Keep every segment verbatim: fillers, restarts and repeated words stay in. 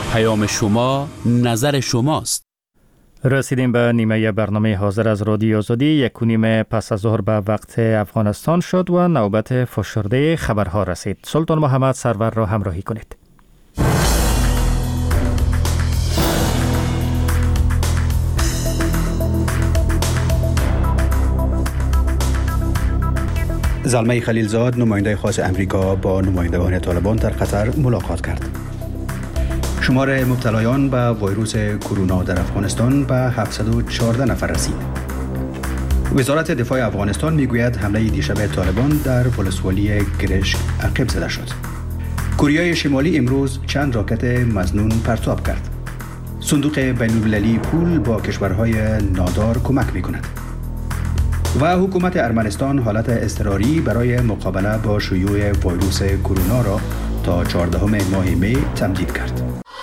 پیام شما نظر شماست. رسیدیم به نیمه برنامه حاضر از رادیو آزادی. یک و نیم پس از ظهر به وقت افغانستان شد و نوبت فشرده خبرها رسید. سلطان محمد سرور را همراهی کنید. زلمه خلیلزاد نماینده خاص امریکا با نمایندگان طالبان در قطر ملاقات کرد. شمار مبتلایان به ویروس کرونا در افغانستان به هفتصد و چهارده نفر رسید. وزارت دفاع افغانستان میگوید حمله دیشب طالبان در ولسوالی گرشک عقب زده شد. کره شمالی امروز چند راکت مظنون پرتاب کرد. صندوق بین‌المللی پول با کشورهای نادار کمک میکند. و حکومت ارمنستان حالت اضطراری برای مقابله با شیوع ویروس کرونا را تا چهاردهم ماه می تمدید کرد.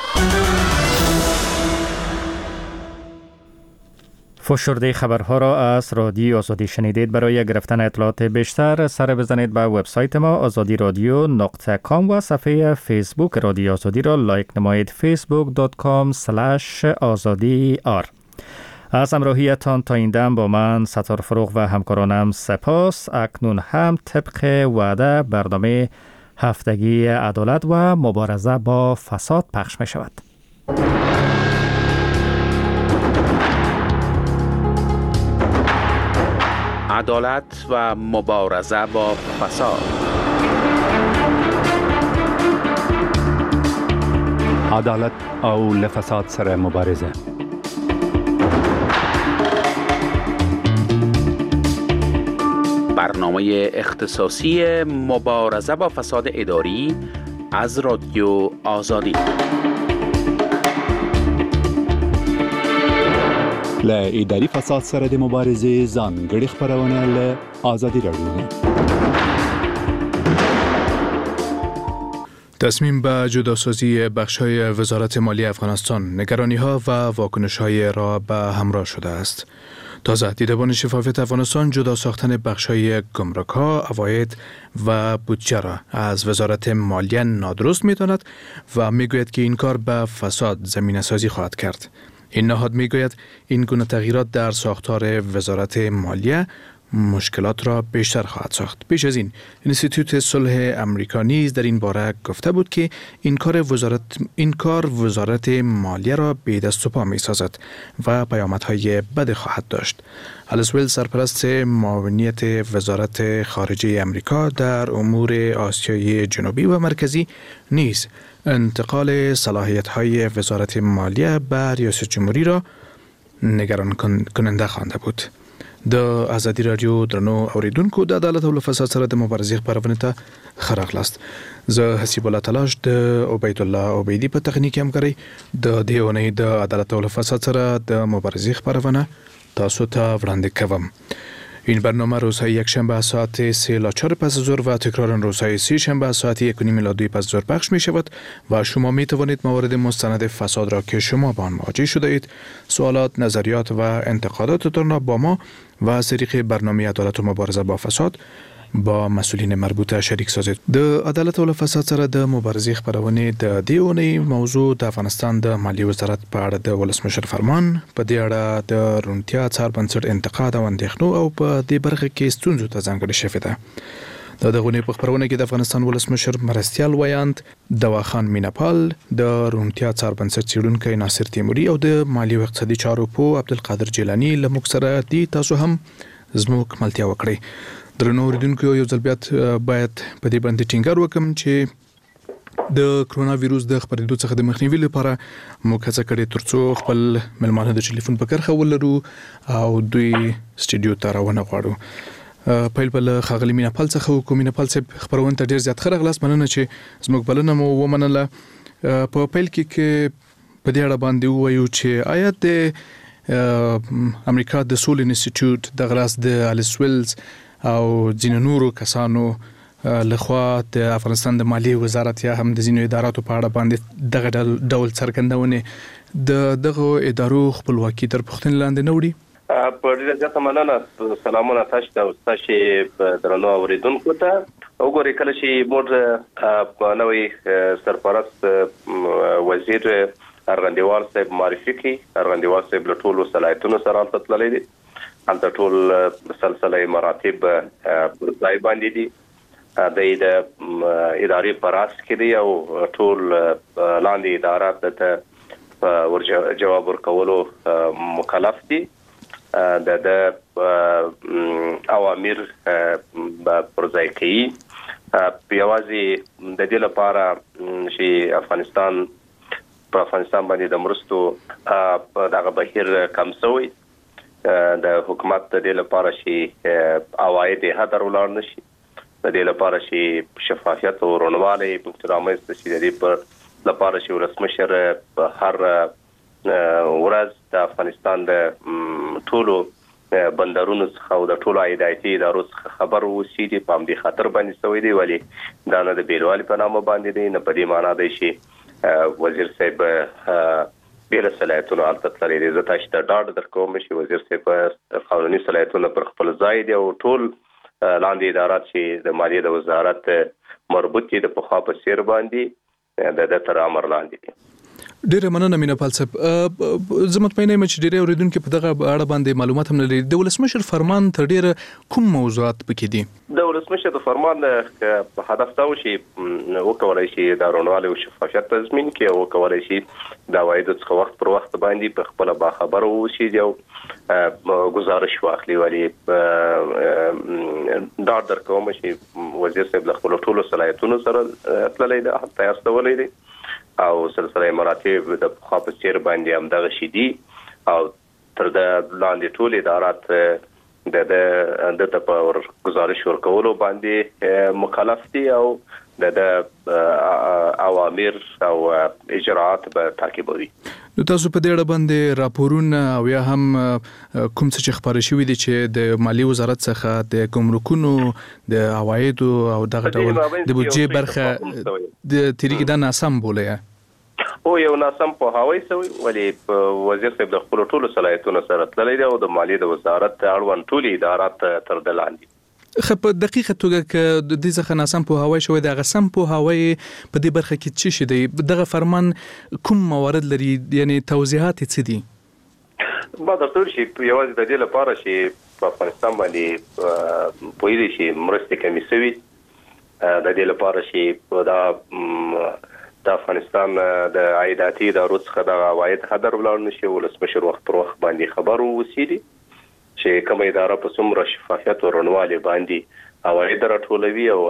فشرده خبرها را از رادیو آزادی شنیدید. برای گرفتن اطلاعات بیشتر سر بزنید به وبسایت ما آزادی رادیو نقطه کام و صفحه فیسبوک رادیو آزادی را لایک نمایید. فیسبوک دات کام اسلش آزادی آر. از همراهیتان تا این دم با من ستار فروغ و همکارانم سپاس. اکنون هم طبق وعده برنامه هفتگی عدالت و مبارزه با فساد پخش می شود. عدالت و مبارزه با فساد. عدالت او لفساد سره مبارزه. برنامه اختصاصی مبارزه با فساد اداری از رادیو آزادی. ل اداری فساد سره د مبارزه ځانګړي خبرونه ل آزادی رادیو. تصمیم به جداسازی بخش‌های وزارت مالی افغانستان نگرانی‌ها و واکنش‌های را به همراه شده است. تازه دیدبان شفافیت افغانستان جدا ساختن بخش‌های گمرک‌ها، عواید و بودجه را از وزارت مالیه نادرست می‌داند و می‌گوید که این کار به فساد زمینه‌سازی خواهد کرد. این نهاد می‌گوید این گونه تغییرات در ساختار وزارت مالیه مشکلات را بیشتر خواهد ساخت. پیش از این انستیتوت صلح امریکا نیز در این باره گفته بود که این کار وزارت این کار وزارت مالیه را به دست و پا می سازد و پیامدهای بد خواهد داشت. الیس ویلز سرپرست معاونیت وزارت خارجه امریکا در امور آسیای جنوبی و مرکزی نیز انتقال صلاحیت‌های وزارت مالیه به ریاست جمهوری را نگران کننده خوانده بود. د آزادی رادیو درنو اوریدونکو د عدالت او فساد سره د مبارزې خبرونه ته خراغلاست. زه حسیب الله تلاش د عبید الله عبیدی په تخنیکی همکاري د دې اونۍ د عدالت او فساد سره د مبارزې خبرونه تاسو ته وړاندې کوم. این برنامه روزهای یک شنبه ساعت سه تا چهار پس از ظهر و تکرار روزهای سه شنبه ساعت یک و نیم الی دو پس از ظهر پخش می شود و شما می توانید موارد مستند فساد را که شما با آن مواجه شده اید سوالات، نظریات و انتقاداتتان را با ما و از طریق برنامه عدالت و مبارزه با فساد با مسئولین مربوطه شریک سازید. د عدالت او فساد سره د مبارزې خبرونه د دې اونۍ موضوع د افغانستان د مالی وزارت په اړه د ولسمشر فرمان، په دې اړه د روڼتیا څار بنسټ انتقاد او اندېښنو او په دې برخه کې ستونزو ته ځانګړې شوې ده. د دغه اونۍ په خبرونه کې د افغانستان ولسمشر مرستیال ویاند دواخان میناپال، د روڼتیا څار بنسټ څېړونکی ناصر تیموري او د مالی او اقتصادي چارو پوه عبدالقادر جیلانی له موږ سره دي. تاسو هم زموږ ملتیا وکړئ. درنو اوریدونکو یو ځل بیا باید په دې باندې ټینګار وکړم چې د کرونا ویروس د خپرېدو څخه د مخنیوي لپاره موږ هڅه کړې ترڅو خپل ملمانه د ټلیفون په کرښه ولرو او دوی سټډیو ته راونه غواړو. پیل په ښاغلي میناپال څخه وکړو. میناپال صاحب خپرونه ته ډېر زیات ښه راغلاست. مننه چې زموږ بلنه مو ومنله. په پیل کې کې په دې اړه باندې ووایو چې آیا د امریکا د سول انسټیټیوټ د غراس د الیس ویلز او ځینو نورو کسانو لخوا د افغانستان د مالی وزارت یا هم د ځینو اداراتو په اړه باندې دغه ډول څرګندونه د دغه ادارو خپلواکي تر پوښتنې لاندې نه وړي؟ په ډېره زیاته مننه. سلامونه تاسو ته او تاسو درنو اوریدونکو ته. وګورئ کله چې موږ نوې سرپرست وزیر ارغندیوال صاحب معرفي کړي، ارغندیوال صاحب له ټولو صلاحیتونو سره هلته تللی دی، هلته ټول سلسله مراتب پر ځای باندې دي، د ادارې په راس کې دی او ټول لاندې ادارات ته جواب ورکولو مکلف دي. د اوامر پر ځای کوي یوازې د دې لپاره چې افغانستان په افغانستان باندې د مرستو دغه بهیر کم شوی، د حکومت د دې لپاره چې عواید هدر ولاړ نشي، د دې لپاره چې شفافیت او رڼوالی پکې رامنځته شي، د دې پر لپاره چې ولسمشر هر ورځ د افغانستان د ټولو بندرونو څخه او د ټولو عایداتي ادارو څخه خبر وشي، په همدې خاطر باندې شوی دی، ولې دا نه د بیلوالي په نامه باندې دی، نه په دې معنا دی چې وزیر صاحب بېله صلاحیتونو هلته تللی دی. زه تاسو ته ډاډ درکوم چې وزیر صاحب قانوني صلاحیتونه پر خپل ځای دي او ټول لاندې ادارات چې د مالیې د وزارت مربوط دي د پخوا په څېر باندې د ده تر امر لاندې دي. ډیره مننه مینه پال صاحب. زه مطمئن یم چې ډیری اوریدونکو په دغه اړه باندې معلومات هم لري. د ولسمشر فرمان تر ډیره کوم موضوعات پکې دي؟ د ولسمشر د فرمان هدف دا و چې وکولای شي د رڼوالي او شفافیت تضمین کړي او وکولای شي د عوایدو څخه وخت پر وخت باندې په خپل باخبر اوسي او گزارش واخلي. ولی دا درکوم چې وزیر صاحب له خپل ټولو صلاحیتونو سره تللی دی، حتی استولی دی او سلسله مراتب د پخوا په څېر باندې همدغه شي دي او تر د لاندې ټول ادارات د د ته په گزارش ورکولو باندې مکلف دي او د اوامر او اجراءات به تعقیبوي. نو تاسو په دې اړه باندې راپورونه او یا هم کوم څه چې خبرې شوي دي چې د مالیې وزارت څخه د ګمرکونو د عوایدو او دغه ډول د بودجې برخه د تیریږي دا ناسم بولي او یو ناسم په هواي سوی، ولی وزیر صاحب د خپل ټولو صلاحیتونو سره تللی دی او د مالیې د وزارت اړوند ټول ادارات تر د لاندې. خو په دقیقه توګه ک د دې څخه ناسم په هواي شوی د غسم په هواي په دې برخه کې څه شي دی؟ دغه فرمان کوم موارد لري، یعنی توضیحات څه دي؟ با درته شي یوازې د دې لپاره چې په افغانستان باندې په دې شي مرستې کمی شوي، د دې لپاره چې دا د افغانستان د عایداتي ادارو څخه د عواید هدر ولاړ نشي، ولسمشر وخت پر وخت باندې خبر ووسي چې کومه اداره په څومره شفافیت او رڼوالي باندې عواید راټولوي او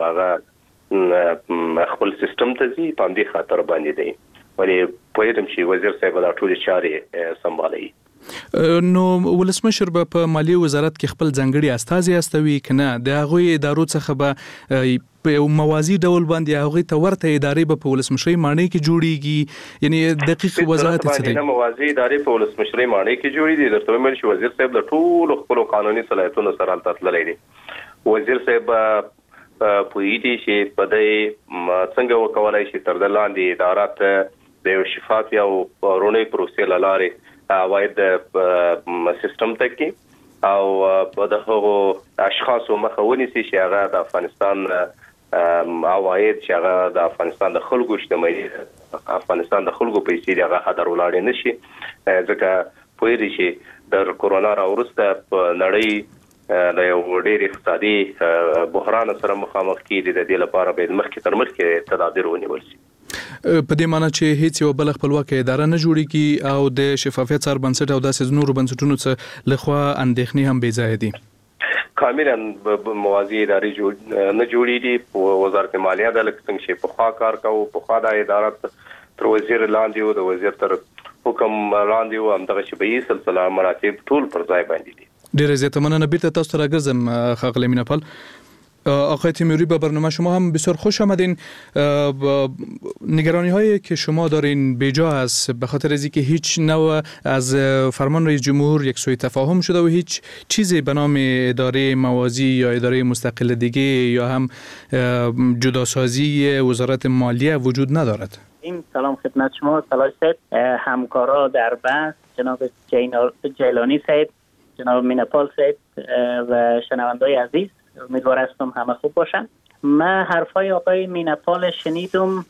هغه خپل سیستم ته ځي، په همدې خاطر باندې دی. ولې پوهېدم چې وزیر صاحب دا ټولې چارې سمبالوي. نو ولسمشر به په مالیې وزارت کې خپل ځانګړي استازي استوي که نه؟ د هغوی ادارو څخه به په یو موازي ډول باندې هغوی ته ورته ادارې به په ولسمشرۍ ماڼۍ کې جوړیږي؟ یعنی دقیق وضاحت څه دی؟ موازي ادارې په ولسمشرۍ ماڼۍ کې جوړې دي. درته وایم چې وزیر صاحب د ټولو خپلو قانوني صلاحیتونو سره هلته تللی دی. وزیر صاحب پوهېږي چې په دې څنګه وکولای شي تر د لاندې ادارات د یو شفاف او رڼې پروسې له لارې عواید سیستم ته کې او د هغو اشخاصو مخه ونیسي چې هغه د افغانستان عواید چې هغه د افغانستان د خلکو شتمني، افغانستان د خلکو پیسې دي، هغه هدر ولاړې نشي. ځکه پوهېږي چې د کورونا راوروسته په نړۍ د یو ډېر اقتصادي بحران سره مخامخ کېږي. د دې لپاره باید مخکې تر مخکې تدابیر ونیول شي. په دې معنی چې هیڅ یو بل خپلواکه اداره نه جوړیږي او د شفافیت سره بنسټ او داسې نورو بنسټونو څخه لخوا اندېښنې هم بې ځای دي. کاملا موازي ادارې جوړ نه جوړېږي. وزارت مالیه د لکه چې په خوا کار کوي، په خوا د ادارات تر وزیر لاندې او د وزیر تر حکم لاندې او همدغه شبهي سلسله مراتب ټول پر ځای باندې دي. ډیره زیاته مننه. بیرته تاسو ته راګرځم خاغلی مینه پال. آقای تیموری، به برنامه شما هم بسیار خوش آمدین. نگرانی هایی که شما دارین بیجا است به خاطر از اینکه هیچ نوع از فرمان رئیس جمهور یک سوء تفاهم شده و هیچ چیزی به نام اداره موازی یا اداره مستقل دیگه یا هم جداسازی وزارت مالیه وجود ندارد. این سلام خدمت شما صلاح صاحب، همکارا در بحث، جناب جیلانی صاحب، جناب مینه پال صاحب و شنونده‌های عزیز. امیدوار هستم همه خوب باشن. من حرفای آقای مینپال شنیدم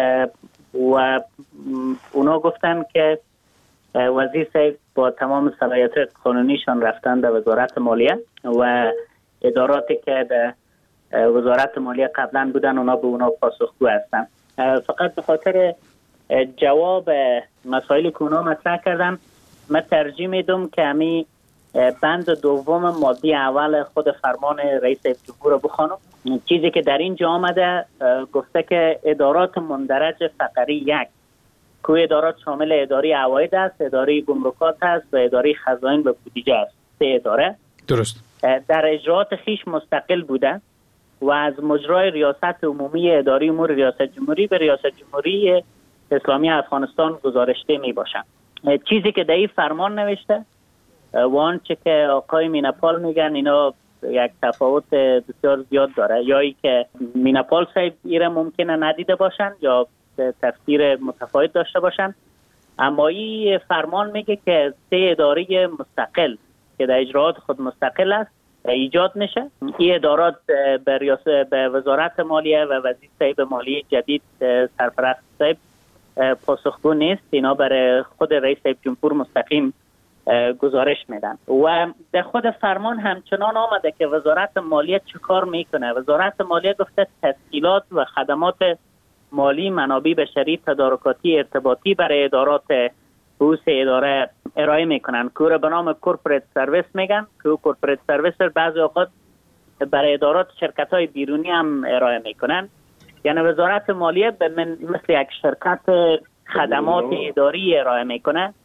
و اونا گفتن که وزیر صاحب با تمام صلاحیت قانونیشان رفتن در وزارت مالیه و اداراتی که در وزارت مالیه قبلا بودن اونا به اونا پاسخگو هستن. فقط به خاطر جواب مسائلی که اونا مطرح کردن من ترجیح میدم که همی بند دوم ماده اول خود فرمان رئیس جمهور رو بخوانم. چیزی که در اینجا آمده گفته که ادارات مندرج فقره یک که ادارات شامل اداره عواید است، اداره گمرکات است و اداره خزائن و بودجه است. سه اداره درست در اجرات خیش مستقل بوده و از مجرای ریاست عمومی اداره امور ریاست جمهوری به ریاست جمهوری اسلامی افغانستان گزارشته می باشند. چیزی که در این فرمان نوشته و آنچه که آقای مینپال میگن اینا یک تفاوت بسیار زیاد داره، یا ای که مینپال صاحب ایره ممکنه ندیده باشن یا تفسیر متفاوت داشته باشن، اما این فرمان میگه که سه اداره مستقل که در اجراات خود مستقل است ایجاد میشه. این ادارات به ریاست به وزارت مالیه و وزیر صاحب مالیه جدید سرپرست صاحب پاسخگو نیست، اینا برای خود رئیس جمهور مستقیم گزارش میدن. و در خود فرمان همچنان آمده که وزارت مالیه چه کار میکنه. وزارت مالیه گفته تسهیلات و خدمات مالی، منابع بشری، تدارکاتی، ارتباطی برای ادارات بوس اداره ارائه میکنن که رو به نام کورپوریت سرویس میگن، که کورپوریت سرویس بعضی اوقات برای ادارات شرکت های بیرونی هم ارائه میکنن. یعنی وزارت مالیه به من مثل یک شرکت خدمات اداری ارائه میکنه،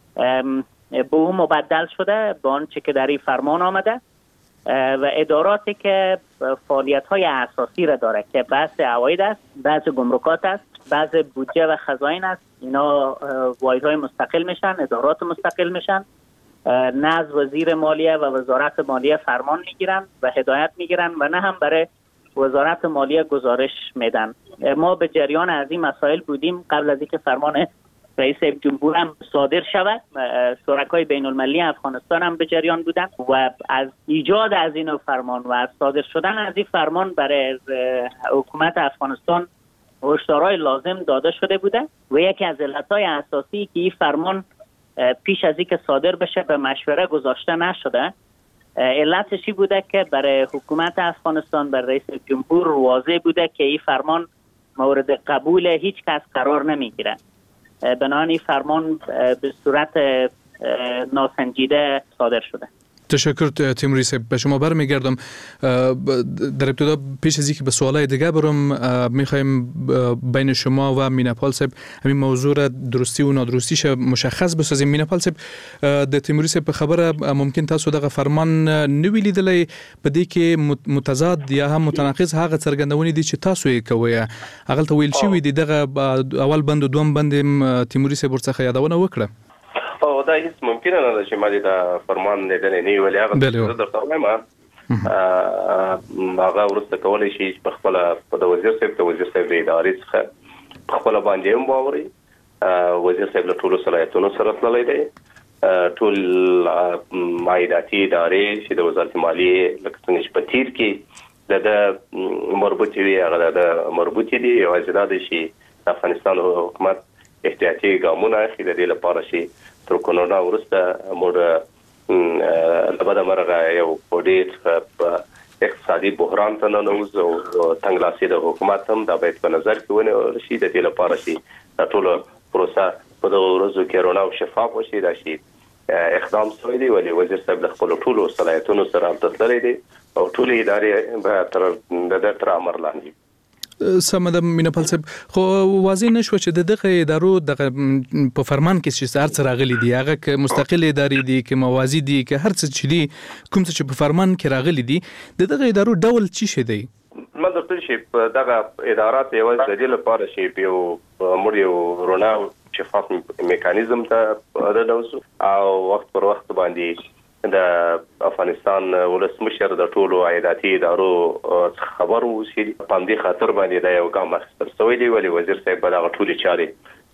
به اون مبدل شده به آنچه که در این فرمان آمده و اداراتی که فعالیت های اساسی را داره که بحث عواید است، بحث گمرکات است، بحث بودجه و خزائن است، اینا واحدهای مستقل میشن، ادارات مستقل میشن، نه از وزیر مالیه و وزارت مالیه فرمان میگیرن و هدایت میگیرن و نه هم برای وزارت مالیه گزارش میدن. ما به جریان از این مسائل بودیم قبل از اینکه فرمان رئیس جمهور هم صادر شود. شرکای بین المللی افغانستان هم به جریان بودن و از ایجاد از این فرمان و از صادر شدن از این فرمان برای حکومت افغانستان هشدارهای لازم داده شده بوده و یکی از علتهای اساسی که این فرمان پیش از اینکه صادر بشه به مشوره گذاشته نشده، علتشی بوده که برای حکومت افغانستان، برای رئیس جمهور واضح بوده که این فرمان مورد قبول هیچ کس قرار نمیگیره. بنابراین فرمان به صورت ناسنجیده صادر شده. تشکر تیموری صاحب. به شما برمیگردم. در ابتدا پیش از اینکه به سوالای دیگه برم میخوایم بین شما و مینپال صاحب همین موضوع را درستی و نادرستیش مشخص بسازیم. مینپال صاحب، د تیموری صاحب خبره ممکن تاسو دغه فرمان نوی لیدلی په دې کې متضاد یا هم متناقض هغه څرګندونې دي چې تاسو یې کوی. هغه ته ویل شوی دی دغه اول بند دوم بند تیموری صاحب ورڅخه یادونه وکړه. او دا هیڅ ممکنه نه ده چې ما دې دا فرمان لیدلی نه وي، ولې هغه درته وایم هغه وروسته کولی شي چې په خپله د وزیر صاحب د وزیر صاحب د ادارې څخه په خپله باندې هم واوري. وزیر صاحب له ټولو صلاحیتونو سره تللی دی. ټول عایداتي ادارې چې د وزارت مالیې لکه څنګه چې په تیر کې د ده مربوطې وي هغه د مربوطې دي. یوازې دا دی چې د افغانستان حکومت احتیاطي ګامونه اخلي د دې لپاره چې تر کرونا وروسته موږ له بده مرغه یو ډېر اقتصادي بحران ته ننوځو او تنګلاسي د حکومت هم دا باید په نظر کې ونیول شي د دې لپاره چې دا ټوله پروسه په دغو ورځو کې روڼه او شفاف وشي. دا شي اقدام شوی دی، ولې وزیر صاحب د خپلو ټولو صلاحیتونو سره هلته تللی دی او ټولې ادارې به تر د ده تر امر لاندې. سمه ده مینپال صاحب، خو واضح نشوه چې د دغه ادارو دغه په فرمان کې چې هر څه راغلي دي هغه که مستقل ادارې دي که موازي دي که هر څه چې دي کوم څه چې په فرمان کې راغلي دي د دغه ادارو ډول څه شی دی؟ ما درته چې دغه ادارات یوازې د دې لپاره چې یو موږ یو روڼه او شفاف میکانیزم ته راوځو او وخت پر وخت باندې د افغانستان ولسمشر د ټولو عایداتي ادارو خبر اوسي. په همدې خاطر باندې دا یو ګام اخیستل شوی دی، ولې وزیر صاحب به دغه ټولې چارې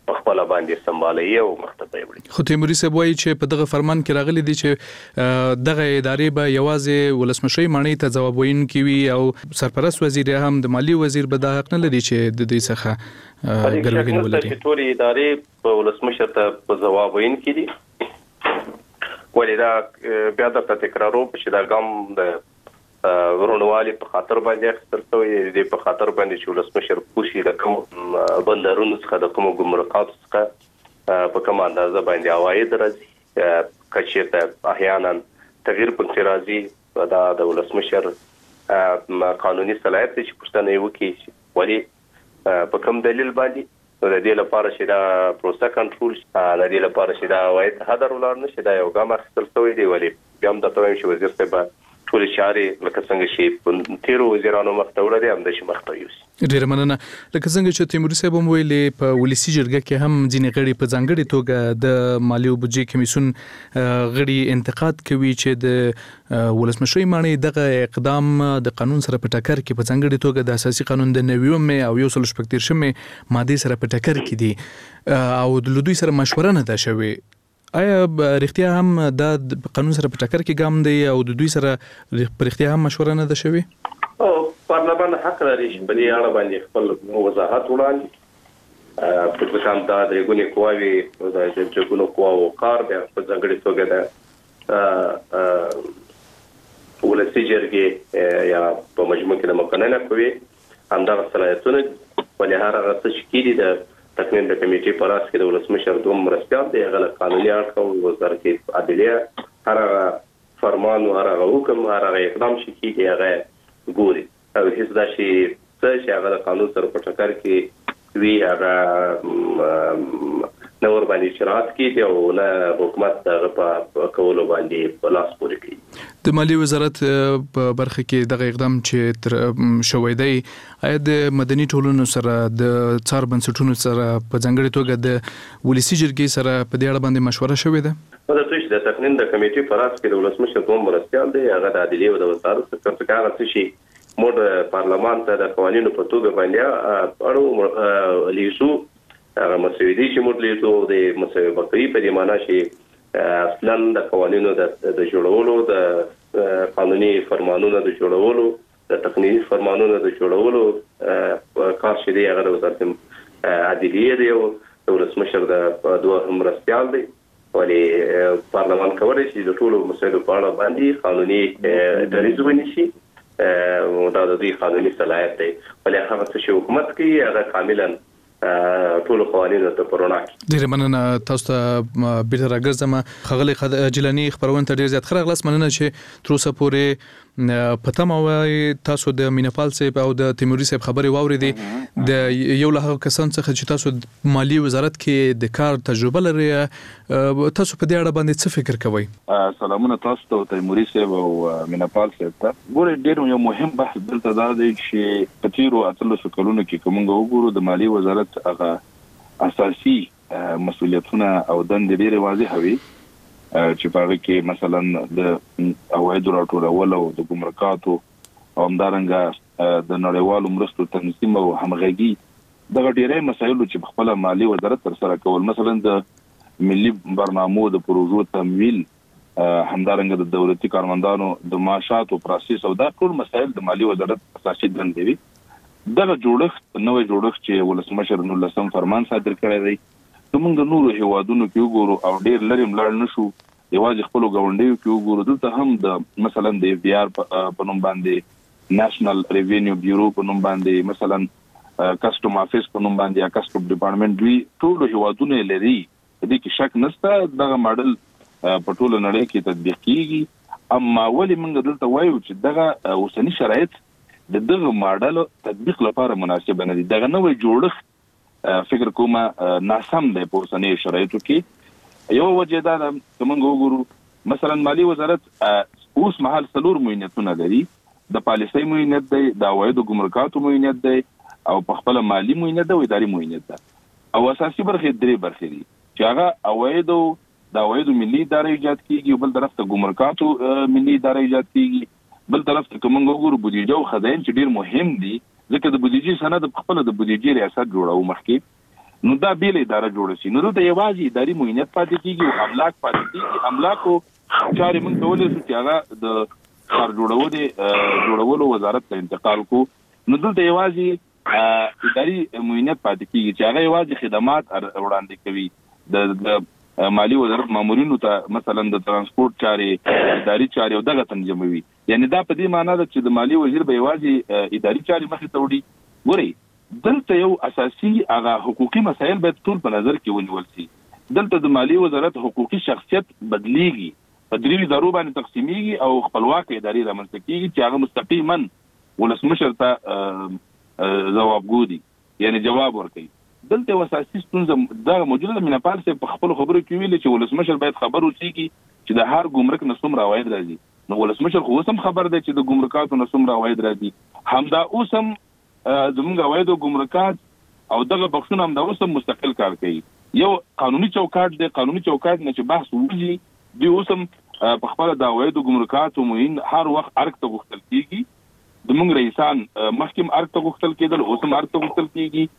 خپل باندې سمبالي او مختبه وړي. خو تیموري صاحب وایي چې په دغه فرمان کې راغلي دي چې دغه ادارې به یوازې ولسمشي مانۍ ته ځواب ویونکي وي او سرپرست وزیر هم د مالی وزیر به دا حق نه لري چې د دې څخه ګرځېدل ولري. ټول ادارې په ولسمشر ته په ځواب ویونکي دي. ولې دا بیا د تکرارو چې دا ګام د ورونوالي په خاطر باندې اخیستل شوی دی، په خاطر باندې چې ولسمشر پوښي د کوم بندرونو څخه د کوم ګمرکاتو څخه په کوم اندازه باندې عواید راځي، کچېرته احیانا تغییر پکې راځي، دا د ولسمشر قانوني صلاحیت چې پوښتنه یې وکړي ولې په کوم دلیل باندې د دې لپاره چې دا پروسه کنټرول شي، د دې لپاره چې دا عواید هدر ولاړ نشي، دا یو ګام اخیستل شوی دی. ولې بیا هم درته وایم چې وزیر صاحب ټول چارې لکه څنګه چې تیرو وزیرانو مخته وړي هم د شي مخته یوسي. ډیر مننه. لکه څنګه چې تیموري صاحب هم ویلي په ولسی جرګه کې هم ځینې غړي په ځانګړي توګه د مالی او بودجې کمیسیون غړي انتقاد کوي چې د ولسمشي مانۍ دغه اقدام د قانون سره په ټکر کې په ځانګړي توګه د اساسي قانون د نویم او یو سل شپږ دیرشمې ماده سره په ټکر کې دي او د لودوی سره مشوره نه ده شوې. آیا رښتیا هم د قانون سره په ټکر کې ګام دی او د دوی سره په رښتیا هم مشوره نه ده شوې؟ او پارلمان حق لري چې په دې اړه باندې خپل وضاحت وړاندې په ځکه دا د ګونې قواوي د جګونو قواو کار دی په ځانګړي توګه د ولسی جرګې یا په مجموع کې د مقننه کوي همدغه صلاحیتونه ولې هر هغه څه چې کېدي د تکوین د کمیټې په راس کې د ولسمشر دوم مرستیال دی، هغه قانوني اړخ او وزارت عدلیه هر هغه فرمان او هر هغه حکم هر هغه اقدام چې کېږي هغه ګوري او هیڅ دا شي چې هغه د قانون سره په ټکر کې وی هغه نور باندې شرایط کېږي او نه حکومت هغه په کولو باندې په لاس پورې کوي. د مالی وزارت په برخه کې دغه اقدام چې تر شوی دی آیا د مدني ټولنو سره د څار بنسټونو سره په ځانګړي توګه د ولسی جرګې سره په دې اړه باندې مشوره شوې ده؟ دا څه د تقنین د کمیټې په راس کې د ولسمشر دوم مرستیال دی، هغه د عدلیه او د وزارت څخه هغه څه شي موږ پارلمان ته د قوانینو په توګه باندې اړو لیسو هغه مسویدي چې موږ لیسو د مسویدي بقري په دې معنی چې اصلا د قوانینو د جوړولو د قانوني فرمانونو د جوړولو د تقنیني فرمانونو د جوړولو کار چې دی هغه د وزارت عدلیه دی او د ولسمشر د دوه مرستیال دی. ولې پارلمان کولی شي د ټولو مسایلو په اړه باندې قانوني دریځ ونیسي او دا د دوی قانوني صلاحیت دی. ولې هغه څه چې حکومت کوي هغه کاملا ټول قوانینو ته پرونا کی. ډیر مننه تاسو ته بیرته راګرځم. خغلی جیلانی خبرونه ته ډیر زیات خرغلاس مننه چې تر اوسه پورې پته مو تاسو د مینپال صاحب او د تیموري صاحب خبري واوریدې د یو له کسان څخه چې تاسو مالی وزارت کې د کار تجربه لري، تاسو په دې اړه باندې څه فکر کوئ؟ سلامونه تاسو ته تیموري صاحب او مینپال صاحب ته. ګوره ډیر یو مهم بحث دلته دا دی چې په تیرو اتلسو کلونو کې کومه وګورو د مالی وزارت هغه اساسي مسؤلیتونه او دندې ډېرې واضحه وي چې په هغه کې مثلا د عوایدو راټولول او د ګمرکاتو او همدارنګه د نړیوالو مرستو تنظیم او همغږي دغه ډېرې مسایلو چې خپل مالی وزارت تر سره کول، مثلا د ملي برنامو د پروژو تمویل، همدارنګه د دولتي کارمندانو د معاشاتو پروسس او دا ټول مسایل د مالی وزارت اساسي دندې وي. دغه جوړښت نوې جوړښت چې ولسمشر نور لسم فرمان صادر کړی دی موږ د نورو هیوادونو کې وګورو او ډیر لري ملړ نشو یوازې خپل غونډیو کې وګورو دلته هم د مثلا د اف بي آر په نوم باندې نېشنل ریوینیو بیورو په نوم باندې مثلا کسټم افیس په نوم باندې یا کسټم ډپارټمنټ دوی ټول هیوادونه لري. دې کې شک نشته دغه ماډل په ټول نړۍ کې تطبیق کیږي، اما ولې موږ دلته وایو چې دغه اوسنی شرایط د دغه ماډل تطبیق لپاره مناسب نه دي. دغه نوې جوړښت فکر کوم ناسم دی په اوسنی شرایطو کې. یو وجه دا ده چې موږ وګورو مثلا مالی وزارت اوس مهال څلور معاینتونه لري، د پالیسۍ معاینت دی، د عوایدو ګمرکاتو معاینت دی او په خپل مالی معاینت دی او اداري معاینت دی. او اساسي برخې درې برخې دي چې هغه عوایدو د عوایدو ملي ادارې ایجاد کیږي، بل طرف ته ګمرکاتو ملي ادارې ایجاد کیږي، بل طرف ته موږ وګورو بودیجه او خزاین چې ډیر مهم دي ځکه د بودیجې سند په خپل د بودیجې ریاست جوړاو مخکې نو دا بیل اداره جوړ شي. نو دلته یوازې اداري معینیت پاتې کیږي او املاک پاتې کیږي. املاکو چارې موږ کولای شو چې هغه د ښار جوړولو جوړولو وزارت ته انتقال کو. نو دلته یوازې اداري معینیت پاتې کیږي چې هغه یوازې خدمات وړاندې کوي. د مالی وزارت مامورینو ته مثلا د ترانسپورت چارې اداري چارې او دغه تنظیموي. یعنی دا په دې معنی ده چې د مالی وزیر به یوازې اداري چارې مخې ته وړي. ګورئ دلته یو اساسي هغه حقوقي مسایل باید ټول په نظر کې ونیول شي. دلته د مالی وزارت حقوقي شخصیت بدلیږي، په درې ادارو باندې تقسیمیږي او خپلواک ادارې رامنځته کیږي چې هغه مستقیما ولسمشر ته ځوابګو دي، یعنی جواب ورکوي. دلته اساسي ستونزه دا موجوده ده. میناپال صاحب په خپل خبرو کې ویلي چې ولسمشر باید خبر اوسېږي چې د هر ګمرک نه څومره عواید راځي. نو ولسمشر خو اوس هم خبر دی چې د ګمرکاتو نه څومره عواید راځي. همدا اوس هم زموږ عواید او ګمرکات او دغه بخښونه همدا اوس هم مستقل کار کوي. یو قانوني چوکاټ دی، قانوني چوکاټ نه چې بحث وږي دی اوس هم په خپل د عواید او ګمرکاتو موین هر وخت ارګ ته غوښتل کیږي. د موږ رئیسان مخکې ارګ ته غوښتل کېدل، اوس هم ارګ ته غوښتل کیږي.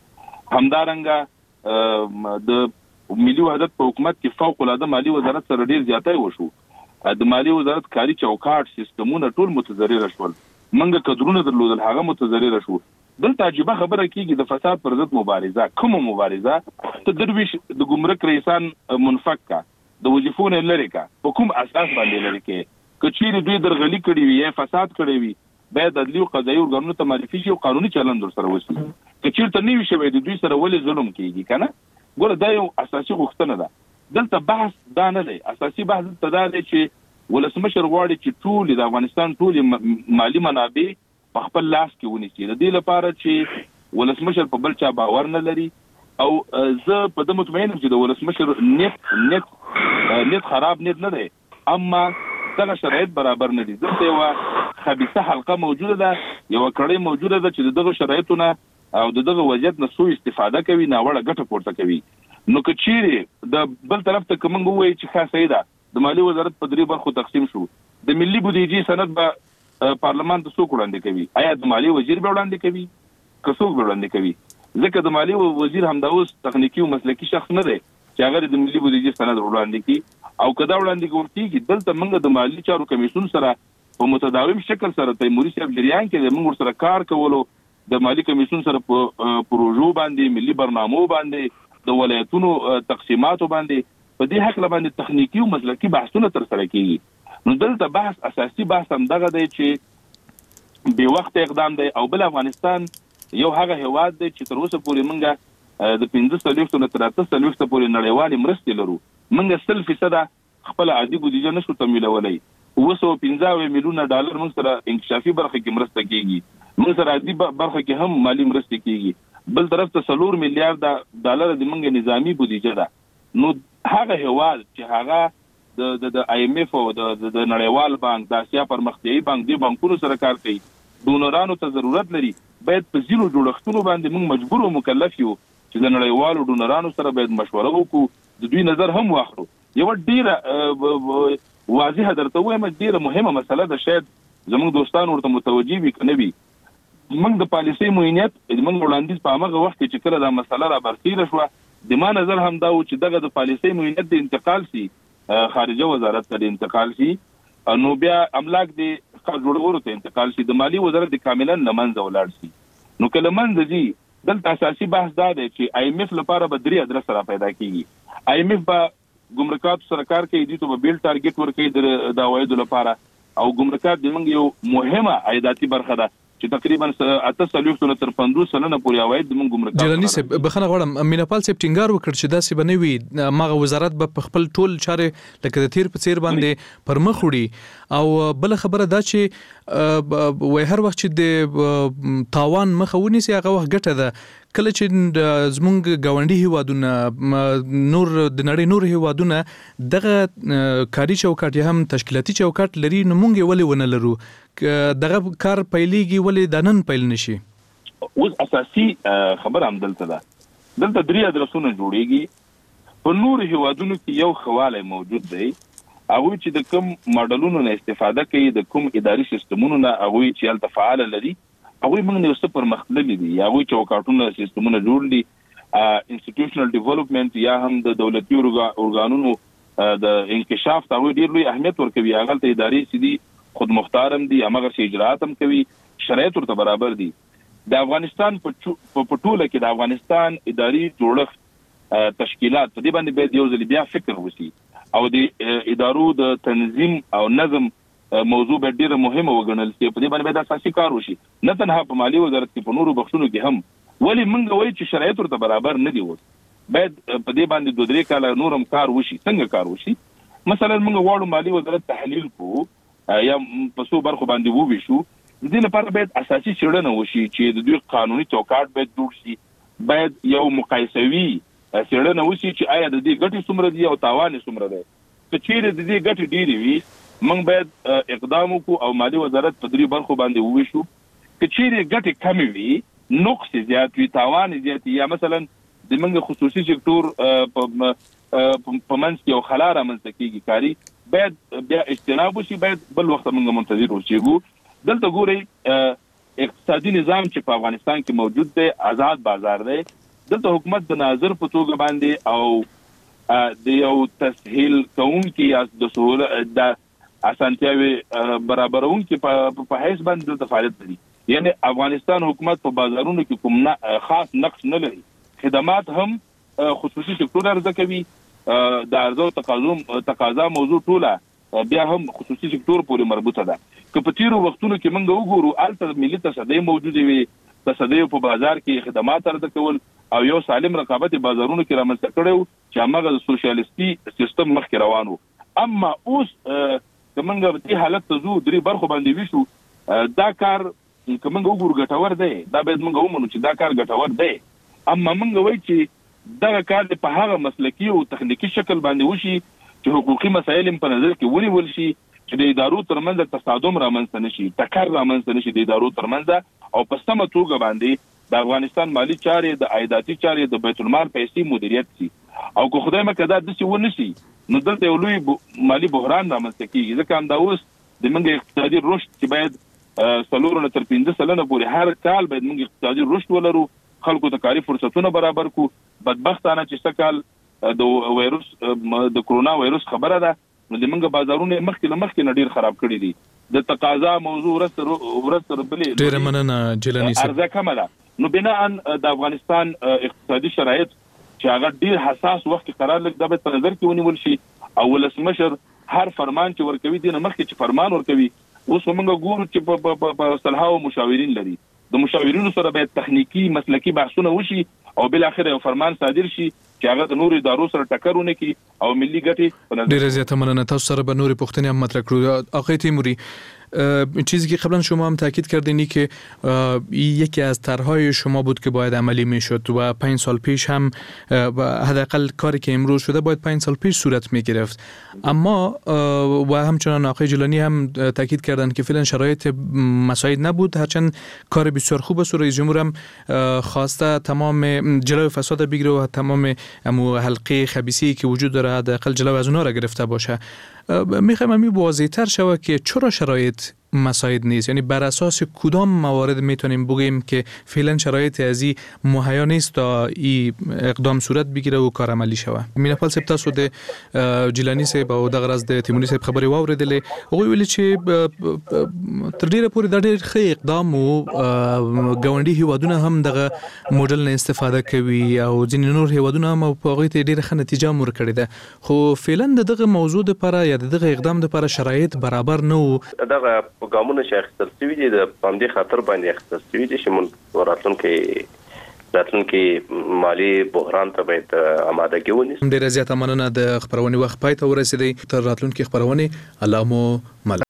همدارنګه د ملي وحدت په حکومت کې فوق العاده مالی وزارت سره ډیر زیاتی وشو. د مالی وزارت کاري چوکاټ سیستمونه ټول متضرر شول. منګه کډرونه درلودل هغه متضرر شو. دلته عجیبه خبره کیږي د فساد پر ضد مبارزه، کوم مبارزه ته درویش د ګمرک رئیسان منفک کا د وظیفونو لري کا په کوم اساس باندې لري کې کچېری دوی درغلي کړی وي یا فساد کړی وي باید عدلي او قضایي ارګانونو ته معرفي شي او قانوني چلند سره وشي. کچېرته نه وي شوی د دوی سره ولې ظلم کیږي کنه. ګوره دا یو اساسي غوښتنه ده. دلته بحث دا نه دی. اساسي بحث ته دا دی چې ولسمشر غواړي چې ټول د افغانستان ټول مالی منابع په خپل لاس کې ونیسي. د دې لپاره چې ولسمشر په بل چا باور نه لري او زه په دې مطمئن یم چې د ولسمشر نیت نیت نیت خراب نیت نه دی، اما دغه شرایط برابر نه دي. دلته یو خبيثه حلقه موجوده ده، یو کړی موجوده ده چې دغه شرایطونه او دغه وضعیت نه سوء استفاده کوي، ناوړه ګټه پورته کوي. نو که چیرې د بل طرف ته کوم وایي چې ښه صحیح ده د مالی وزارت په درې برخو تقسیم شو، د ملي بودیجې سند به پارلمان ته څوک وړاندې کوي؟ آیا د مالی وزیر به وړاندې کوي که څوک به وړاندې کوي؟ ځکه د مالی وزیر همدا اوس تخنیکی او مسلکي شخص نه دی چې هغه د ملي بودیجې سند وړاندې کوي او کدا وړاندې کوي. دلته موږ د مالی چارو کمیسیون سره په متداوم شکل سره تیموري صاحب جریان کې موږ سره کار کولو، د مالی کمیسیون سره په پروژو باندې، ملي برنامو باندې، د ولایتونو تقسیماتو باندې، په دې حق باندې تخنیکی او مسلکي بحثونه تر سره کیږي. نو دلته بحث اساسي بحث هم دغه دی چې به وخت اقدام دی او بل افغانستان یو هغه هیواد دی چې تر اوسه پورې موږ د پنځه سلويختو نه تر اته سلويختو پورې نړیوالې مرستې لرو. موږ سل فیصد خپل عادي بودیجه نشو تمویلولای. اوه سوه پنځه میلیونه ډالر موږ سره انکشافي برخه کې مرسته کیږي، موږ سره عادي برخه کې هم مالی مرسته کیږي. بل طرف ته څلور میلیارډ ډالر د موږ نظامی بودیجه ده. نو هغه هیواد چې هغه د د آی ایم ایف او د د نړیوال بانک، د اسیا پرمختیایي بانک، د بانکونو سره کار کوي، ډونرانو ته ضرورت لري، باید په ځینو جوړښتونو باندې موږ مجبور او مکلف یو چې د نړیوالو ډونرانو سره باید مشوره وکړو، د دوی نظر هم واخلو. یو ډیره واضحه درته وایم، ډیره مهمه مسله ده، شاید زموږ دوستان ورته متوجي وي کنه وي. موږ د پالیسۍ معینیت موږ وړاندیز په هغه وخت کې چې کله دا مسله را برسېره شوه، د ما نظر هم دا و چې دغه د پالیسۍ معینیت د انتقال سي خارجه وزارت ته انتقال شي، نو بیا املاک د ښار جوړولو ته انتقال شي، د مالی وزارت د کاملا له منځه ولاړ شي. نو که له منځه ځي، دلته اساسي بحث دا دی چې آی ایم ایف لپاره به درې ادرس را پیدا کیږي. آی ایم ایف به ګمرکاتو سره کار کوي، دوی ته به بیل ټارګټ ورکوي د عوایدو لپاره، او ګمرکات د موږ یو مهمه عایداتي برخه ده چې تقریبا اته سلويختو نه تر پنځوس سلنه پورې عواید د موږ ګمرکات. جلانی صاحب بخښنه غواړم، میناپال صاحب ټینګار وکړ چې داسې به نه وي، ماغه وزارت به په خپل ټول چارې لکه د تیر په څیر باندې پر مخ وړي. او بل خبره دا چې وای هر وخت چې د تاوان مخه ونیسي هغه وخت ګټه ده. کله چې زمونږ ګاونډي هیوادونه، نور د نړۍ نور هیوادونه دغه کاري چوکاټ هم تشکیلاتي چوکاټ لري، نو موږ ولې ونه لرو؟ دغه کار پیلېږي ولې دا نن پیل نشي؟ اوس اساسي خبر هم دلته ده، دلته درې ادرسونه جوړیږي. په نور هیوادونو کې یو خواله موجود دی، هغه چې د کوم ماډلونو نه استفاده کوي، د کوم اداري سیستمونو نه هغه چې هلته فعال لري، هغه موږ نه څه پرمختللي دي، هغه چوکاټونه سیستمونه جوړ دي. انسټیټیوشنل ډیولپمنٹ یا هم د دولتي ارګانونو د انکشاف ته ډیر لوی اهمیت ورکوي. هغه ته اداري سيدي خود مختارم دي، هغه شي اجرات هم کوي، شرایط ورته برابر دي. د افغانستان په ټوله کې د افغانستان اداري جوړښت تشکیلات په دې باندې باید یو ځل بیا فکر وشي او د ادارو د تنظیم او نظم موضوع به ډیره مهمه وګڼل شي. په دې باندې باید اساسي کار وشي، نه تنها په مالی وزارت کې، په نورو بخښونو کې هم. ولی موږ وایو چې شرایط ورته برابر نه دي، باید په دې باندې دوه درې کاله نورم کار وشي. څنګه کار وشي؟ مثلا موږ غواړو مالی وزارت تحلیل کو یا په څو برخو باندې وویشو. د دې لپاره باید اساسي څېړنه وشي چې د دوی قانوني چوکاټ باید جوړ شي، باید یو مقایسوي څېړنه وشي چې آیا د دې ګټې څومره دي او تاوان څومره دی. که چیرې د دې ګټې ډېرې وي موږ باید اقدام وکړو او مالی وزارت په درې برخو باندې وویشو. که چیرې ګټې کمې وي، نقص زیات وي، تاوان زیات وي، یا مثلا د موږ خصوصي سکتور په منځ کې یو خلا رامنځته کېږي کاري، باید بیا اجتناب وشي، باید بل وخت موږ منتظر اوسېږو. دلته ګورئ اقتصادي نظام چې په افغانستان کې موجود دی آزاد بازار دی. دلته حکومت د ناظر په توګه باندې او د یو تسهیل کوونکي یا د سهولت د اسانتیاوي برابرونکي په حیث باندې د فعالیت لري. یعنی افغانستان حکومت په بازارونو کې کوم خاص نقش نه لري. خدمات هم خصوصي سکتور عرضه کوي. د عرضه او تقاضا تقاضا موضوع ټوله بیا هم خصوصي سکتور پورې مربوطه ده. که په تیرو وختونو کې موږ وګورو الته ملي تصدۍ موجوده وي، تصدۍ په بازار کې خدمات عرضه کول او یو سالم رقابت بازارونو کې رامنځته کړو چې هغه د سوشلیستي سیستم مخکې روان وو. اما اوس که موږ په دې حالت ته ځو، درې برخو باندې ویشو، دا کار که موږ وګورو ګټور دی، دا باید موږ ومنو چې دا کار ګټور دی. اما موږ وایو چې دغه کار په هغه مسلکي او تخنیکي شکل باندې وشي چې حقوقي مسایل په نظر کې ونیول شي، چې د ادارو ترمنځ تصادم رامنځته نشي، ټکر رامنځته نشي د ادارو ترمنځ، او په سمه توګه باندې د افغانستان مالی چارې، د عایداتي چارې، د بیت المال پیسې مدیریت شي. او که خدای مکه دا داسې ونه شي نو دلته یو لوی مالی بحران رامنځته کېږي. ځکه همدا اوس د موږ اقتصادي رشد چې باید څلور نه تر پنځه سلنه پورې هر کال باید موږ اقتصادي رشد ولرو، خلکو ته کاري فرصتونه برابر کو. بدبختانه چې سکال د وایروس د کرونا وایروس خبره ده، نو د موږ بازارونه مخکې له مخکې نه ډېر خراب کړي دي. د تقاضا موضوع ورسره ورسره بلې ډېره مننه جیلاني صاحب. عرضه کمه ده. نو بناء د افغانستان اقتصادي شرایط چې هغه ډیر حساس وخت کې قرار لګ، دا به په نظر کې ونیول شي. او ولسمشر هر فرمان چې ورکوي دي نه مخکې چې فرمان ورکوي. اوس موږ ګورو چې په صلحاو مشاورین لري، د مشاورینو سره باید تخنیکی مسلکی بحثونه وشي او بل اخر یو فرمان صادر شي چې هغه د نورو ادارو سره ټکر ونه کړي او ملي ګټې. ډیره زیاته مننه. تاسو سره به نورې پوښتنې هم مطرح کړو. آقای تیموری، چیزی که قبلا شما هم تاکید کردینی که یکی از طرحهای شما بود که باید عملی میشد و پنج سال پیش هم حداقل کاری که امروز شده باید پنج سال پیش صورت میگرفت. اما و همچنان آقای جیلانی هم تاکید کردن که فعلا شرایط مساعد نبود، هرچند کار بسیار خوب است و رئیس جمهور هم خواسته تمام جلوی فساد بگیره و تمام امو حلقه خبیثی که وجود داره حداقل جلوی از اونها را گرفته باشه. میخوایم امی واضح‌تر شود که چرا شرایط مساعد نیست، یعنی بر اساس کدام موارد میتونیم بگیم که فعلا شرایط ازی مهیا نیست تا این اقدام صورت بگیره و کار عملی شود. مینپال سپ تاسو د جیلانی سپ او دغه راز د تیمونی سپ خبري واوریدلې، هغه ویل چې تر ډیره پورې د ډیر ښه اقدام او ګاونډي هیوادونه هم دغه موډل نه استفاده کوي او ځینې نور هیوادونه هم په هغه ته ډیره ښه نتیجه مور کړې ده، خو فعلا دغه موضوع لپاره یا دغه اقدام لپاره شرایط برابر نه وو. دغه ګامونه چې اخیستل شوي دي د باندې خطر باندې اخیستل شوي دي چې موږ راتلونکي راتلونکي مالی بحران ته باید آمادګي ونیسو. ډیره زیاته مننه. د خبرونې وخت پای ته ورسېدی. تر راتلونکي خبرونې الله مو مل.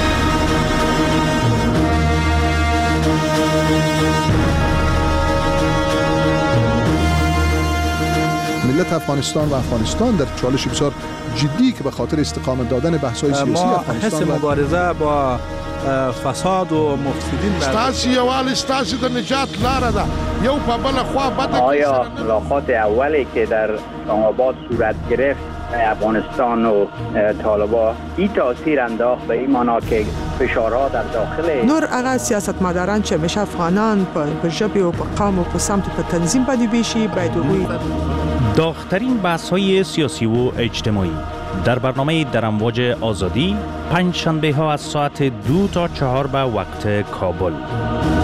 ملت افغانستان و افغانستان در چالش بسیار جدی که به خاطر استقامت دادن بحث‌های سیاسی افغانستان ما مبارزه با فساد و مفسدین ستاسي یوال ستاسي د نجات لاره ده یو په بل خوا بده. آیا ملاقات اولی که در آباد صورت گرفت افغانستان و طالبان این تاثیر انداخت به این معنا که فشارها در داخل نور اگر سیاستمداران چه میشه افغانان په ژبه او په قوم او په سمت په تنظیم باندې بشي باید وی داغ‌ترین بحث‌های سیاسی و اجتماعی در برنامه در امواج آزادی پنج شنبه ها از ساعت دو تا چهار به وقت کابل.